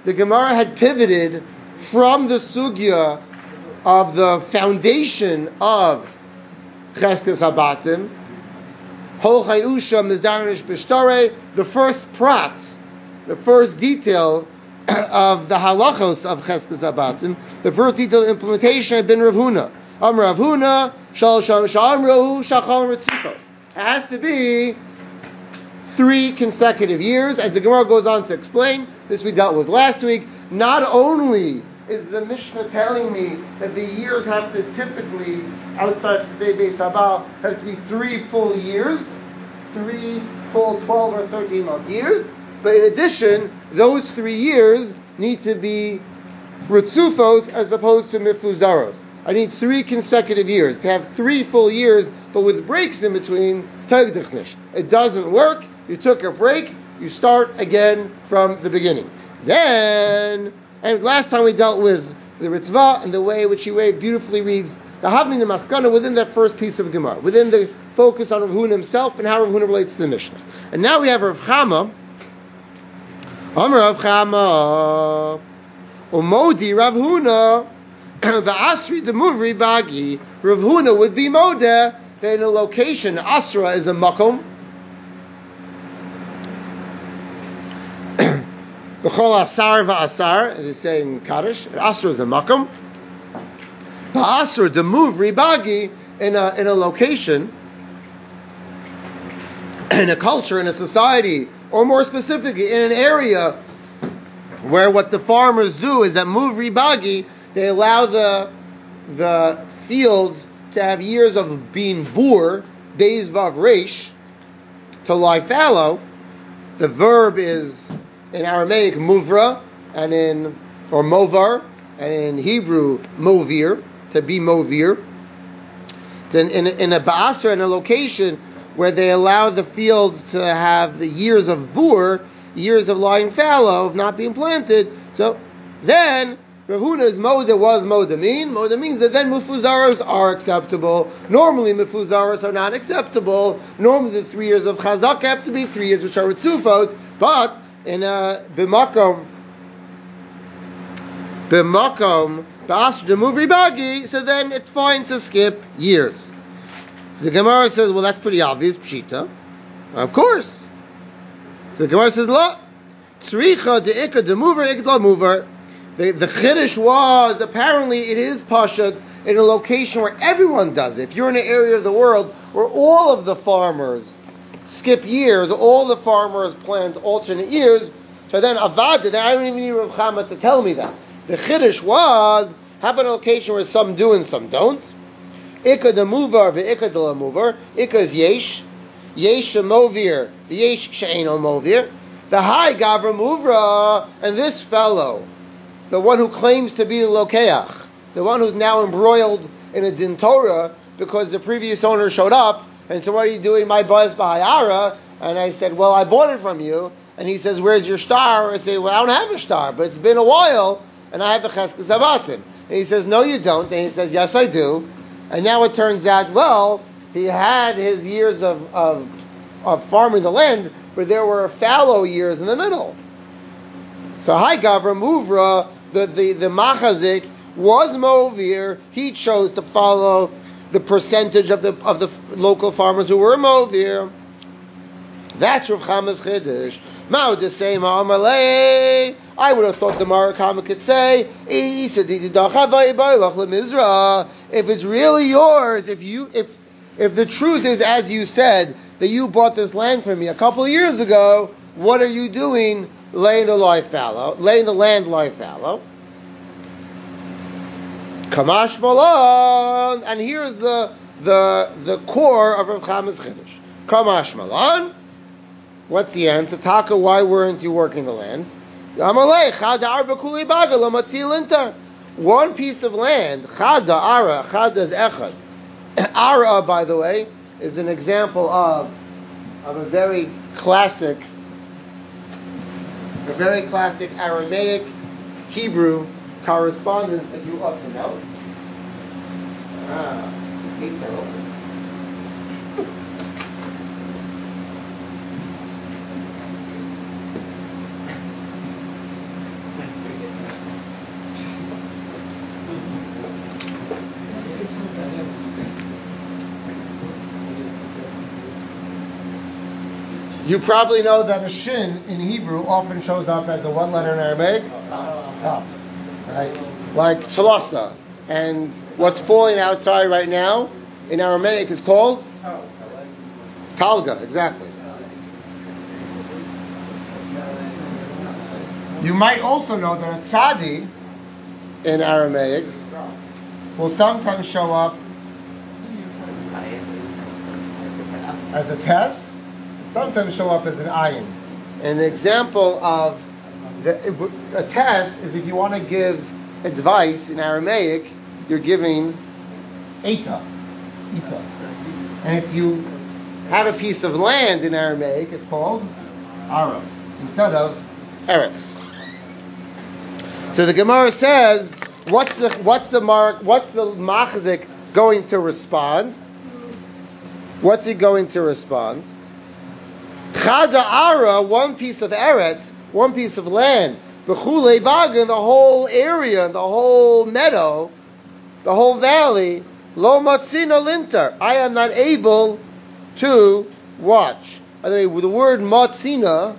the Gemara had pivoted from the sugya of the foundation of Cheskes Habatim, Hol Chayusha Mizdarish B'Shtare, the first prat, the first detail of the halachos of Cheskes Habatim, the first detailed implementation had been Rav Huna. Rav Huna, Shal Sha'amrohu Shachal Ritzukos. It has to be 3 consecutive years, as the Gemara goes on to explain. This we dealt with last week. Not only is the Mishnah telling me that the years have to typically, outside of Sdei Beis Habal, have to be 3 full years, 3 full 12 or 13 month years, but in addition, those 3 years need to be Ritzufos as opposed to Mifuzaros. I need 3 consecutive years. To have 3 full years, but with breaks in between, Tagdichnish. It doesn't work. You took a break, you start again from the beginning. Then, and last time we dealt with the Ritva and the way in which he beautifully reads the Havmin the Maskana within that first piece of Gemara, within the focus on Rav Huna himself and how Rav Huna relates to the Mishnah. And now we have Rav Chama, Amar Rav Chama, Umodi Rav Huna, the Asri the Muvri Bagi, Rav Huna would be Modeh, that in a location, Asra is a Makom, B'chol Asar v'Asar, as we say in Kaddish, Asra is a Makom, Ba'asra the Muvri Bagi, in a location, in a culture, in a society, or more specifically, in an area where what the farmers do is that Muvri Bagi, they allow the fields to have years of being bur, beis vav reish, to lie fallow. The verb is in Aramaic muvra, or movar, and in Hebrew movir, to be movir. In a ba'asra, in a location where they allow the fields to have the years of bur, years of lying fallow, of not being planted. So then Rav Huna's Moda was Moda mean. Moda means that then Mufuzaros are acceptable. Normally Mufuzaros are not acceptable. Normally the 3 years of Chazak have to be 3 years which are Ritzufos, but in a B'makom Ba'asr de Muvri Bagi, so then it's fine to skip years. So the Gemara says, well, that's pretty obvious, Pshita. Of course. So the Gemara says, La, Tzricha de'ikah de'muvar, ikah de'muvar. The Chiddush was, apparently it is Pashat in a location where everyone does it. If you're in an area of the world where all of the farmers skip years, all the farmers plant alternate years, so then Avad, I don't even need Rav Chama to tell me that. The Chiddush was, how about a location where some do and some don't? Ikah de'muvar ve'ikah de'muvar. Ikah is yesh. Yesh she'movir ve'yesh she'eino movir. The high gavra muvra, and this fellow, the one who claims to be the Lokeach, the one who's now embroiled in a din Torah because the previous owner showed up and said, what are you doing, my boss Bahayara? And I said, well, I bought it from you. And he says, where's your star? I say, well, I don't have a star, but it's been a while and I have a Cheskes Habatim. And he says, no, you don't. And he says, yes, I do. And now it turns out, well, he had his years of farming the land, but there were fallow years in the middle. So Hai Gavra Muvra, the Machazik was Movir. He chose to follow the percentage of the local farmers who were Movir. That's Rav Chama's Chiddush. Mao the same Amalei. I would have thought the Marakama could say, if it's really yours, if the truth is as you said, that you bought this land from me a couple of years ago, what are you doing laying the land live fallow? Kamash Malan, and here's the core of Rav Chama's Chiddush. Kamash Malan. What's the answer? Taka, why weren't you working the land? One piece of land, Chada, Ara, Chada is Echad. Ara, by the way, is an example of a very classic Aramaic Hebrew correspondence that you ought to know. Hates that also. You probably know that a shin in Hebrew often shows up as a what letter in Aramaic? Tav. Right? Like Chalasa. And what's falling outside right now in Aramaic is called? Talga, exactly. You might also know that a tzadi in Aramaic will sometimes show up as a tes, sometimes show up as an ayin. An example of a tes is if you want to give advice in Aramaic, you're giving ita. And if you have a piece of land in Aramaic, it's called ara instead of eretz. So the Gemara says, what's the machzik going to respond? What's he going to respond? Chada ara, one piece of eretz, one piece of land, b'chulei bagan, the whole area, the whole meadow, the whole valley, lo matzina linter, I am not able to watch. By the way, the word matzina,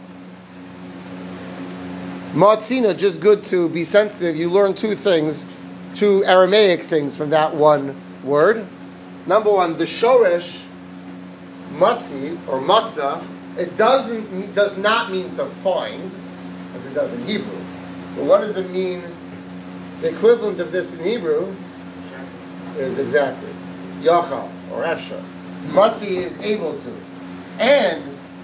just good to be sensitive. You learn two Aramaic things from that one word. Number one, the shoresh matzi or matzah, it does not mean to find, as it does in Hebrew. But what does it mean? The equivalent of this in Hebrew is exactly yachal or efshar. Matzi is able to, and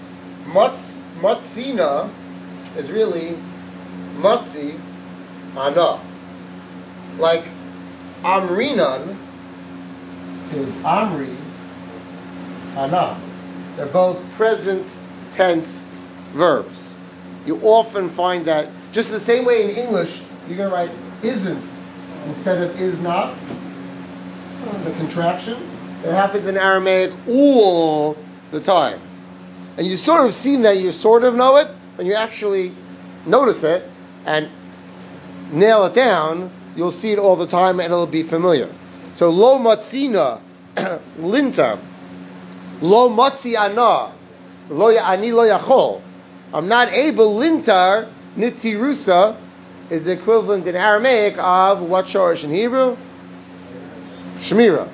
matzina is really matzi ana. Like amrinan is amri ana. They're both present tense verbs. You often find that just the same way in English you're going to write isn't instead of is not. It's a contraction. It happens in Aramaic all the time. And you sort of see that, you sort of know it, when you actually notice it and nail it down, you'll see it all the time and it'll be familiar. So lo matzina linta, lo matzi ana, lo ya'ani lo yachol. I'm not able, lintar nitirusa is the equivalent in Aramaic of what shorish in Hebrew? Shmira.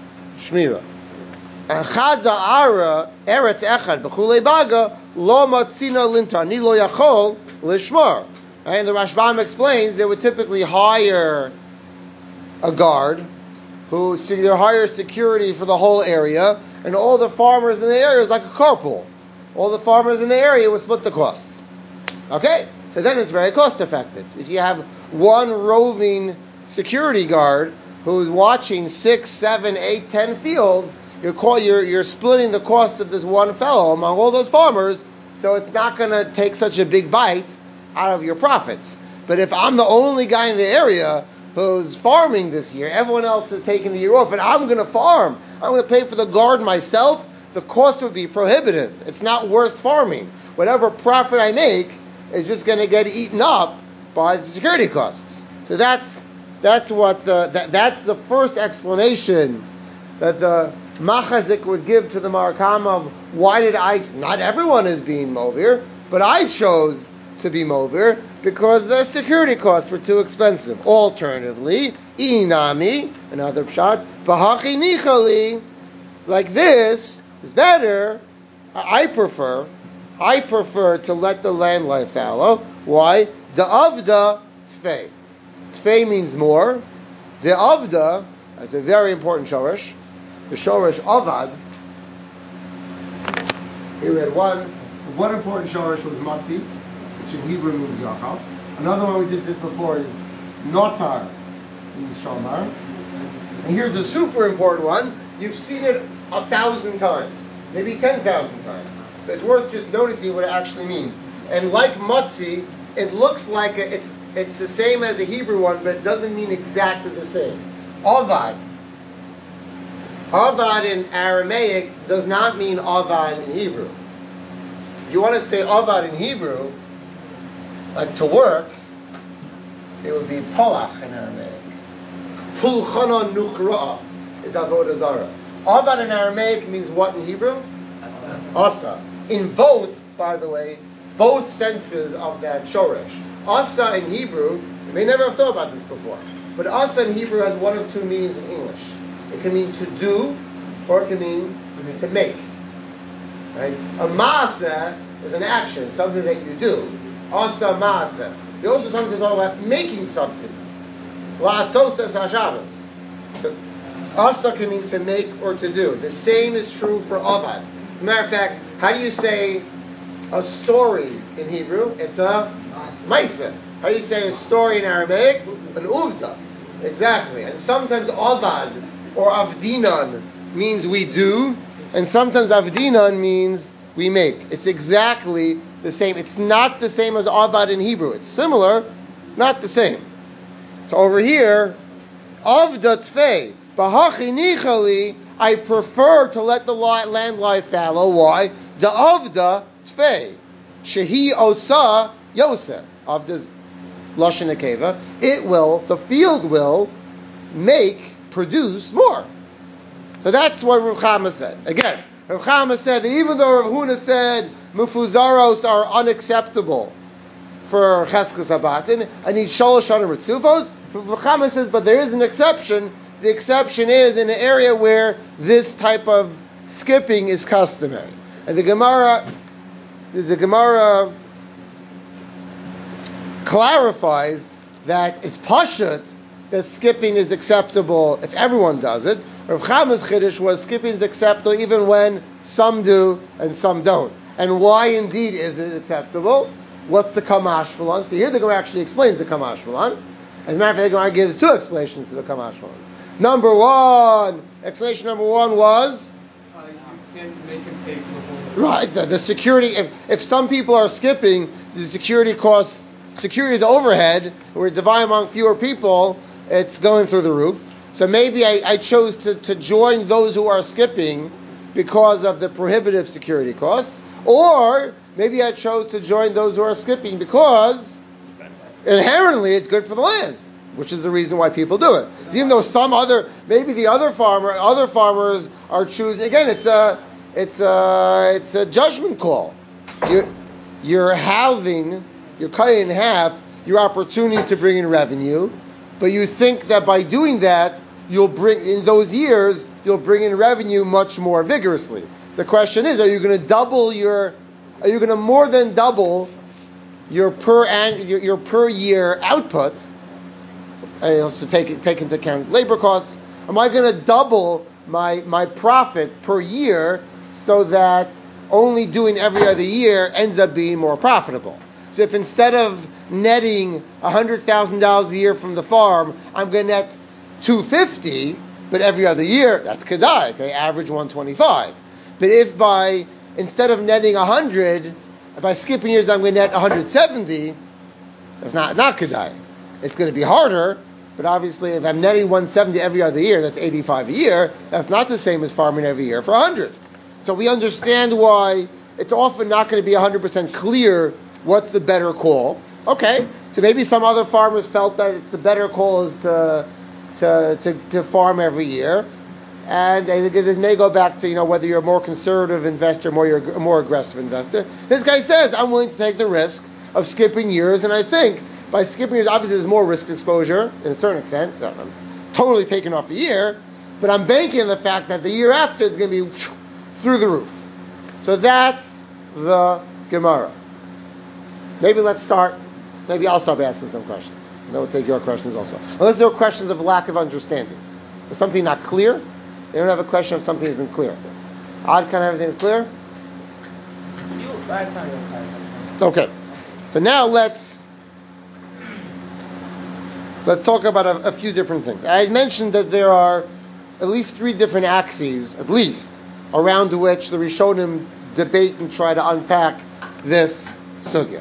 And chada ara eretz echad b'chulei baga lo matzina lintar ni lo yachol lishmar. And the Rashbam explains they would typically hire a guard who hire security for the whole area, and all the farmers in the area is like a carpool. All the farmers in the area will split the costs. Okay? So then it's very cost effective. If you have one roving security guard who's watching 6, 7, 8, 10 fields, you're splitting the cost of this one fellow among all those farmers, so it's not going to take such a big bite out of your profits. But if I'm the only guy in the area who's farming this year, everyone else is taking the year off, and I'm going to farm, I'm going to pay for the guard myself, the cost would be prohibitive. It's not worth farming. Whatever profit I make is just going to get eaten up by the security costs. So that's the first explanation that the Machazik would give to the Marakam of why not everyone is being Movir, but I chose to be Movir because the security costs were too expensive. Alternatively, Inami, another pshat, Bahachi Nichali, like this is better. I prefer to let the land lie fallow. Why? Da'avda tfei. Tfei means more. Da'avda, that's a very important shorish. The shorish avad. Here we had one important shorish was matzi, which in Hebrew means yachal. Another one we just did before is notar, means shamar. And here's a super important one. You've seen it 1,000 times, maybe 10,000 times. But it's worth just noticing what it actually means. And like matzi, it looks like it's the same as the Hebrew one, but it doesn't mean exactly the same. Avad. Avad in Aramaic does not mean avad in Hebrew. If you want to say avad in Hebrew, like to work, it would be polach in Aramaic. Pulchana nuchra is avodah zarah. Avad in Aramaic means what in Hebrew? Asa. in both, by the way, both senses of that shoresh. Asa in Hebrew, you may never have thought about this before, but asa in Hebrew has one of two meanings in English. It can mean to do, or it can mean to make. Right? A maaseh is an action, something that you do. Asa maaseh. You also sometimes talk about making something. La asosa hashavas. So asa can mean to make or to do. The same is true for avad. As a matter of fact, how do you say a story in Hebrew? It's a maaseh. How do you say a story in Aramaic? An uvda. Exactly. And sometimes avad or avdinan means we do, and sometimes avdinan means we make. It's exactly the same. It's not the same as avad in Hebrew. It's similar, not the same. So over here, avda tfei, bahachi nichali, I prefer to let the land lie fallow. Why? The avda tfei, shehi osa yoseh. Avda's lashon akeva. The field will produce more. So that's what Rav Chama said. Again, Rav Chama said that even though Rav Huna said mufuzaros are unacceptable for cheskes habatim, I need shalosh shanim ritzufos. Rav Chama says, but there is an exception. The exception is in an area where this type of skipping is customary. And the Gemara clarifies that it's pashut that skipping is acceptable if everyone does it. Rav Chama's chiddush was skipping is acceptable even when some do and some don't. And why indeed is it acceptable? What's the kamash malan? So here the Gemara actually explains the kamash malan. As a matter of fact, the Gemara gives two explanations to the kamash malan. Explanation number one was you can't make him pay for the whole. Right, the security. If some people are skipping, the security costs. Security is overhead. We're dividing among fewer people. It's going through the roof. So maybe I chose to join those who are skipping because of the prohibitive security costs, or maybe I chose to join those who are skipping because inherently it's good for the land, which is the reason why people do it. So even though maybe other farmers are choosing. Again, it's a judgment call. You're cutting in half your opportunities to bring in revenue, but you think that by doing that, you'll bring in revenue much more vigorously. So the question is, are you going to more than double your per year output? Also take into account labor costs. Am I going to double my profit per year so that only doing every other year ends up being more profitable? So if instead of netting $100,000 a year from the farm, I'm going to net $250, but every other year, that's kedai. Okay, average 125. But if instead of netting 100, by skipping years, I'm going to net 170, that's not kedai. It's going to be harder, but obviously if I'm netting 170 every other year, that's 85 a year. That's not the same as farming every year for 100. So we understand why it's often not going to be 100% clear what's the better call. Okay, so maybe some other farmers felt that it's the better call is to farm every year, and this may go back to whether you're a more conservative investor, you're a more aggressive investor. This guy says I'm willing to take the risk of skipping years, and I think by skipping years, obviously there's more risk exposure in a certain extent. I'm totally taking off a year, but I'm banking on the fact that the year after it's going to be through the roof. So that's the Gemara. Maybe I'll start by asking some questions. And then we'll take your questions also. Unless there are questions of lack of understanding. Is something not clear? They don't have a question if something isn't clear. Odd kind of everything is clear? Okay. So now let's talk about a few different things. I mentioned that there are at least 3 different axes, around which the Rishonim debate and try to unpack this sugya.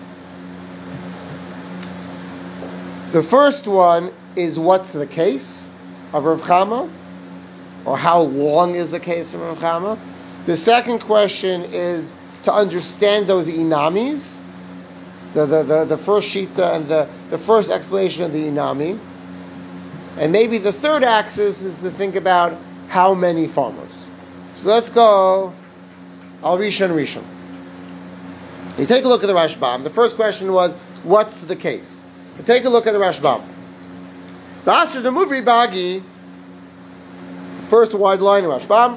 The first one is what's the case of Rav Chama, or how long is the case of Rav Chama. The second question is to understand those inamis, the first shita and the first explanation of the inami. And maybe the third axis is to think about how many farmers. So let's go Al Rishon. You take a look at the Rashbam. The first question was, what's the case? You take a look at the Rashbam. The Asher the Muvri Bagi, first wide line of Rashbam.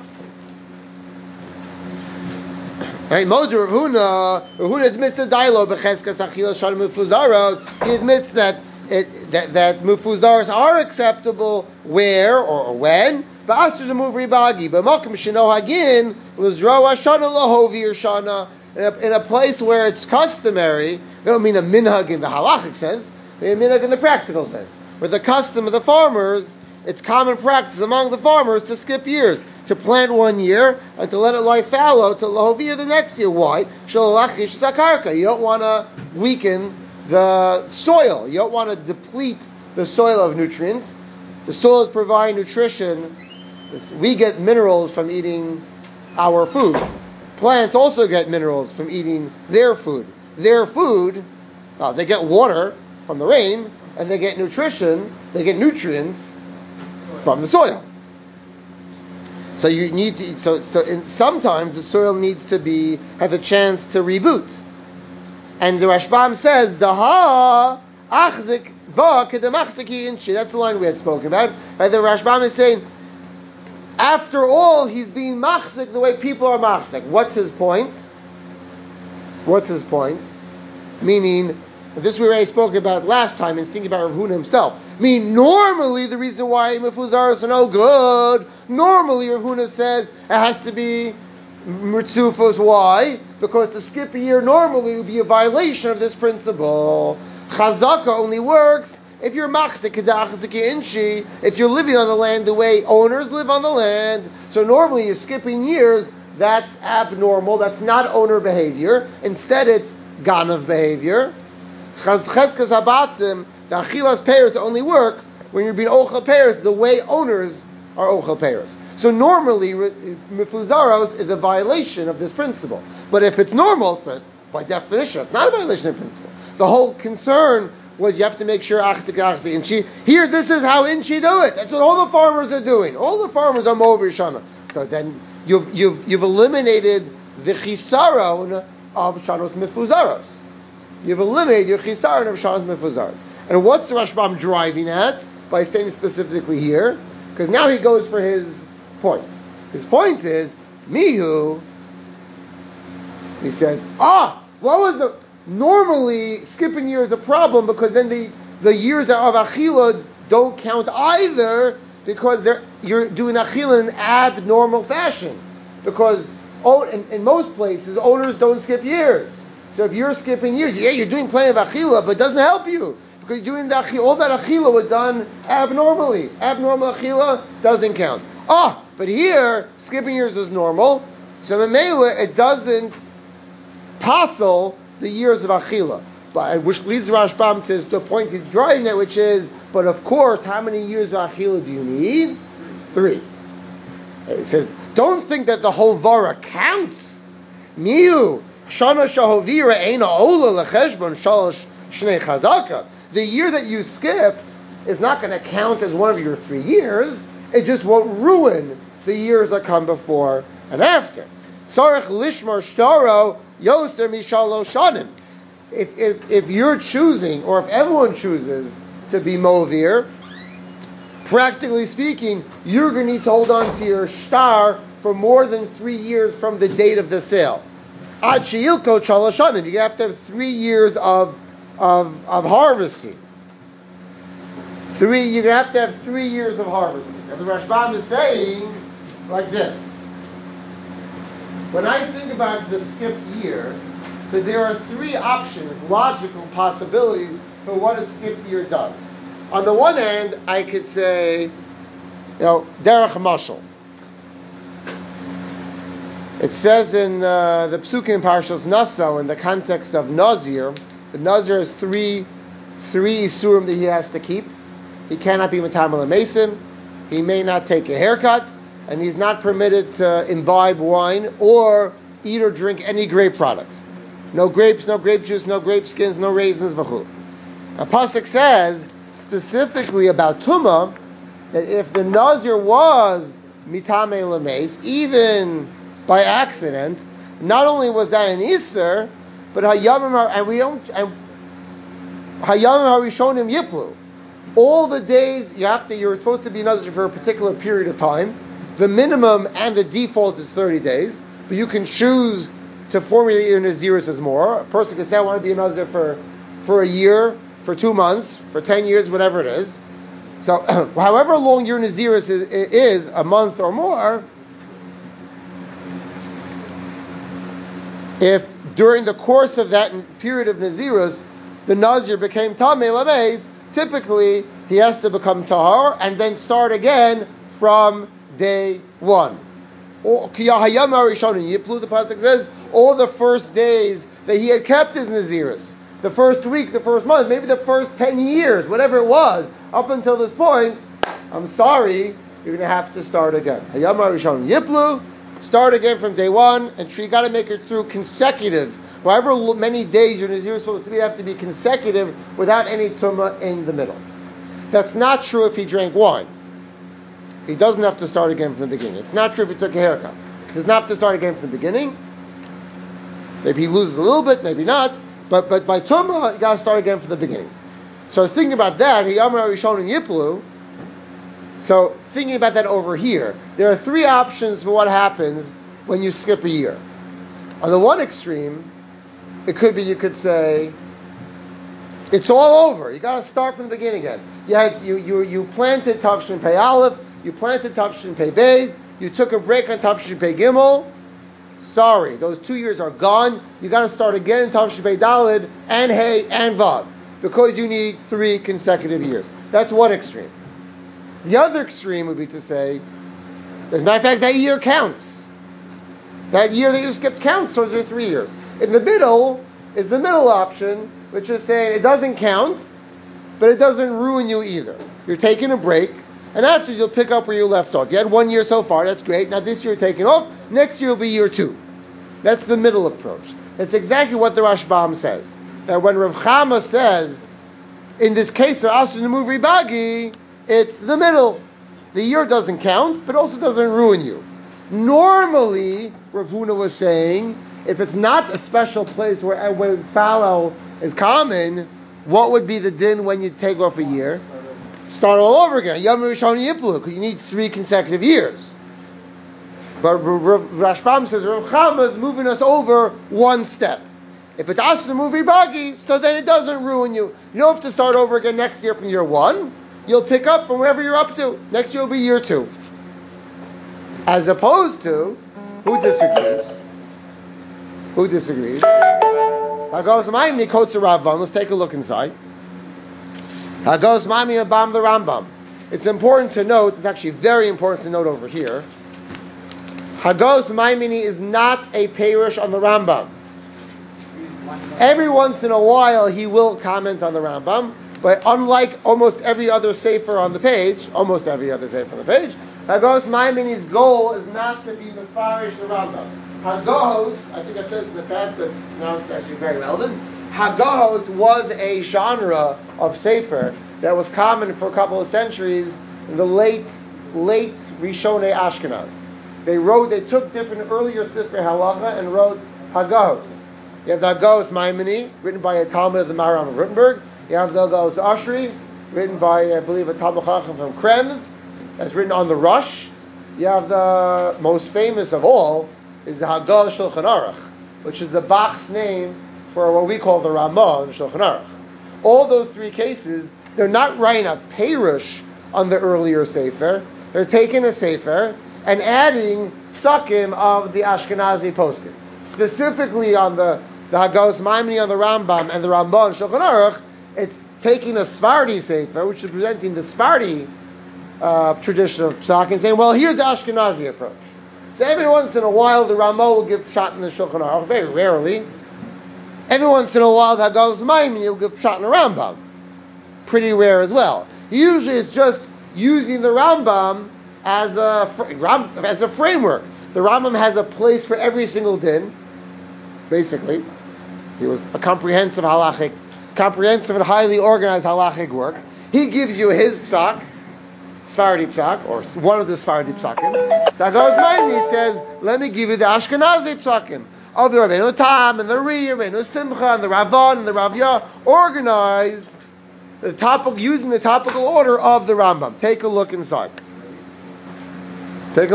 Right, Moder Rav Huna admits the dialogue b'cheskas achila shana mufuzaros. He admits that mufuzaros are acceptable where or when. But Asher the Muvri Bagi, but Malkim Shino Hagin Luzro Shana Lahovi or Shana. In a place where it's customary, I don't mean a minhag in the halachic sense, but a minhag in the practical sense, where the custom of the farmers, it's common practice among the farmers to skip years, to plant 1 year and to let it lie fallow to lahovir the next year. Why? You don't want to weaken the soil. You don't want to deplete the soil of nutrients. The soil is providing nutrition. We get minerals from eating our food. Plants also get minerals from eating their food. Their food, they get water from the rain, and they get nutrition, they get nutrients from the soil. So you need to, sometimes the soil needs to have a chance to reboot. And the Rashbam says, Daha achzik ba kedamachziki inchi. That's the line we had spoken about. Right? The Rashbam is saying, after all, he's being machzik the way people are machzik. What's his point? Meaning, this we already spoke about last time and thinking about Rav Huna himself. Normally the reason why mefuzaros are no good, normally Rav Huna says it has to be mitzufos. Why? Because to skip a year normally would be a violation of this principle. Chazaka only works if you're inchi, if you're living on the land the way owners live on the land. So normally you're skipping years, that's abnormal, that's not owner behavior. Instead it's ganav behavior. Cheskas habatim, the achilas peiros only works when you're being ochel peiros the way owners are ochel peiros. So normally mefuzaros is a violation of this principle. But if it's normal, so by definition, it's not a violation of principle. The whole concern was you have to make sure achzik inchi. Here, this is how inchi do it. That's what all the farmers are doing. All the farmers are mover shana. So then you've eliminated the chisaron of shanos mefuzaros. You've eliminated your chisaron of shanos mefuzaros. And what's the Rashbam driving at by saying it specifically here? Because now he goes for his point. His point is mihu. He says, what was the? Normally, skipping year is a problem because then the years of achila don't count either because you're doing achila in an abnormal fashion. Because in most places, owners don't skip years. So if you're skipping years, you're doing plenty of achila, but it doesn't help you because you're doing all that achila was done abnormally. Abnormal achila doesn't count. But here, skipping years is normal. So memela, it doesn't tassel the years of achila, which leads Rashbam to the point he's driving at, which is, but of course, how many years of achila do you need? 3. It says, don't think that the whole vara counts. Miu shana shahovira eina ola lecheshbon shalosh shnei chazaka. The year that you skipped is not going to count as one of your 3 years. It just won't ruin the years that come before and after. Sarach lishmar shtaro yoser mishalo shanim. If you're choosing, or if everyone chooses to be movir, practically speaking, you're going to need to hold on to your shtar for more than 3 years from the date of the sale. Ad sheilko shalosh shanim. You have to have 3 years of harvesting. You're going to have to have 3 years of harvesting. And the Rashbam is saying like this. When I think about the skipped year, so there are 3 options, logical possibilities for what a skipped year does. On the one hand, I could say, derech mashal. It says in the Psukim Parshas Naso, in the context of Nazir, the Nazir has three isurim that he has to keep. He cannot be metamal mason. He may not take a haircut, and he's not permitted to imbibe wine or eat or drink any grape products. No grapes, no grape juice, no grape skins, no raisins, v'chu. Now, Pasuk says specifically about Tumah that if the Nazir was mitame lemeis, even by accident, not only was that an Isser, but Hayamim Harishonim Yiplu. All the days you're supposed to be Nazir for a particular period of time. The minimum and the default is 30 days, but you can choose to formulate your Naziris as more. A person could say, I want to be a Nazir for a year, for 2 months, for 10 years, whatever it is. So, however long your Naziris is, a month or more, if during the course of that period of Nazirus, the Nazir became Tamei Lameis, typically he has to become Tahar and then start again from day one. The pasuk says all the first days that he had kept his Nazirus, the first week, the first month, maybe the first 10 years, whatever it was, up until this point, I'm sorry, you're going to have to start again. Hayam Harishon Yiplu, start again from day one, and you got to make it through consecutive. However many days your Nazir is supposed to be, have to be consecutive without any tumah in the middle. That's not true if he drank wine. He doesn't have to start again from the beginning. It's not true if he took a haircut. He doesn't have to start again from the beginning. Maybe he loses a little bit, maybe not. But by tumah, you got to start again from the beginning. So thinking about that, Hayam Harishon and Yiplu. So thinking about that over here, there are 3 options for what happens when you skip a year. On the one extreme, it could be you could say, it's all over. You got to start from the beginning again. You planted Tavshin Pei Aleph, you planted Tavshin Pei Beis, you took a break on Tavshin Pei Gimel. Sorry, those 2 years are gone. You got to start again in Tavshin Pei Daled and Hey and Vav because you need 3 consecutive years. That's one extreme. The other extreme would be to say, as a matter of fact, that year counts. That year that you skipped counts towards your 3 years. In the middle is the middle option, which is saying it doesn't count, but it doesn't ruin you either. You're taking a break, and afterwards you'll pick up where you left off. You had 1 year so far, that's great. Now this year you're taking off, next year will be year 2. That's the middle approach. That's exactly what the Rashbam says. That when Rav Chama says, in this case of Asur Nemuvri Bagi, it's the middle. The year doesn't count, but also doesn't ruin you. Normally, Rav Huna was saying, if it's not a special place where fallow is common, what would be the din when you take off a year? Start all over again. Yom Rishon Yiplu, because you need 3 consecutive years. But Rashbam says Rav Chama is moving us over 1 step. If it's Asur Nemuvri Bagi, so then it doesn't ruin you. You don't have to start over again next year from year 1. You'll pick up from wherever you're up to. Next year will be year 2. As opposed to, who disagrees? Who disagrees? Hagos Maimni quotes a Rambam. Let's take a look inside. Hagos Maimni Abam the Rambam. It's important to note, it's actually very important to note over here, Hagos Maimini is not a perush on the Rambam. Every once in a while he will comment on the Rambam, but unlike almost every other sefer on the page, Hagos Maimini's goal is not to be mefarish the Rambam. Hagos, I think I said this in the past, but now it's actually very relevant. Hagos was a genre of sefer that was common for a couple of centuries in the late Rishonei Ashkenaz. They took different earlier sefer halacha and wrote Hagos. You have the Hagos Maimini, written by a Talmud of the Maharam of Rittenberg. You have the Hagos Ashri, written by, I believe, a Talmud Chacham from Krems, that's written on the Rush. You have the most famous of all, is the Haggadah Shulchan Aruch, which is the Bach's name for what we call the Ramah of Shulchan Aruch. All those 3 cases, they're not writing a perush on the earlier sefer. They're taking a sefer and adding psakim of the Ashkenazi poskim. Specifically on the Hagos Maimoni on the Rambam and the Ramah and Shulchan Aruch, it's taking a Sephardi sefer, which is presenting the Sephardi tradition of psak, and saying, well, here's the Ashkenazi approach. So every once in a while, the Ramah will give pshat in the Shulchan Aruch, very rarely. Every once in a while, the Hagos Maimoni will give pshat in the Rambam. Pretty rare as well. Usually it's just using the Rambam as a framework. The Rambam has a place for every single din, basically. He was a comprehensive and highly organized halachic work. He gives you his psak, Sephardi psak, or one of the Sephardi psakim. So Hagos Maimoni says, let me give you the Ashkenazi psakim. of the Rabbeinu Tam and the Ri, Rabbeinu Simcha and the Ravan and the Ravya organized using the topical order of the Rambam. Take a look inside. The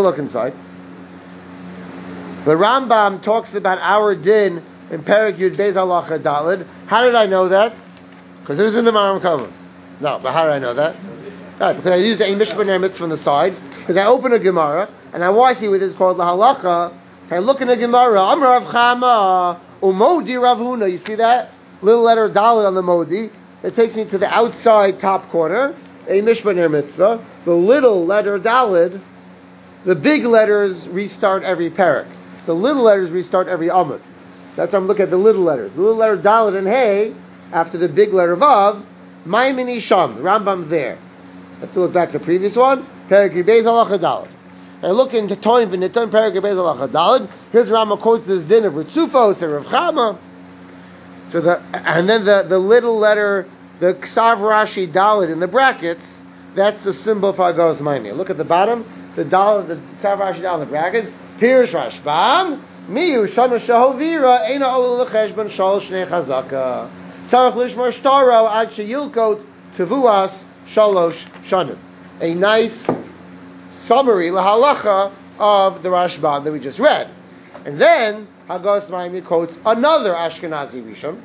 Rambam talks about our din in Perek Yud Beis Halacha Daled. How did I know that? Because it was in the Maram Kamos. No, but how did I know that? Right, because I used the Ein Mishpah Ner Mitzvah on the side. Because I open a Gemara and I want to see what is called La Halacha. So I look in the Gemara. Amar Rav Chama Umodi Rav Huna. You see that little letter Daled on the Modi? It takes me to the outside top corner. Ein Mishpah Ner Mitzvah. The little letter Daled. The big letters restart every parak. The little letters restart every amud. That's why I'm looking at the little letters. The little letter Dalet and Hey, after the big letter Vav, Maimini Sham, the Rambam's there. I have to look back to the previous one. Perek Beis Halacha Dalet. I look into Toin V'Niton Perek Beis Halacha Dalet. Here's Rambam quotes this din of Ritzufos and Rav Chama. And then the little letter, the Ksav Rashi Dalet in the brackets, that's the symbol for Agos Maimini. Look at the bottom. The Ksav Rashi Dalet in the brackets. Pirish Rashbam, Miyu Shana Shahovira, Eina Ola Lecheshban Shal Shnei Chazaka. Tzarech Lishmar Shtaro Ad Sheyilkot Tevuas Shalosh Shanim. A nice summary, lahalacha, of the Rashbam that we just read. And then, Hagos Maimini quotes another Ashkenazi Rishon.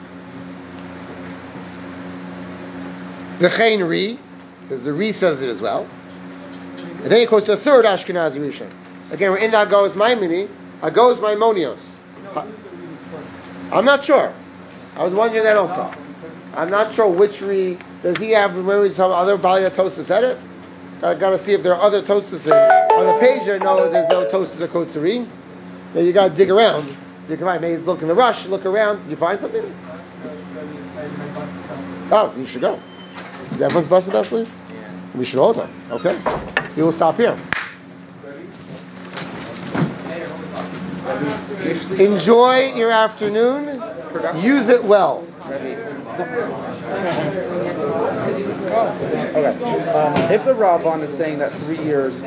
V'chein Ri, because the Ri says it as well. And then he quotes the third Ashkenazi Rishon. Again, we're in the Agos Maimini, Agos Maimonios. I'm not sure. I was wondering that also. I'm not sure which Ri, does he have, maybe some other Balya Tosas said it? Got to see if there are other Tosas on the page there. No, there's no Tosas or Kotzari. Then you got to dig around. You can find, maybe look in the rush, look around. Did you find something? Oh, so you should go. Is everyone's bus eventually? Yeah. We should all go. Okay. We will stop here. Enjoy your afternoon. Use it well. Okay. If the Rabban is saying that 3 years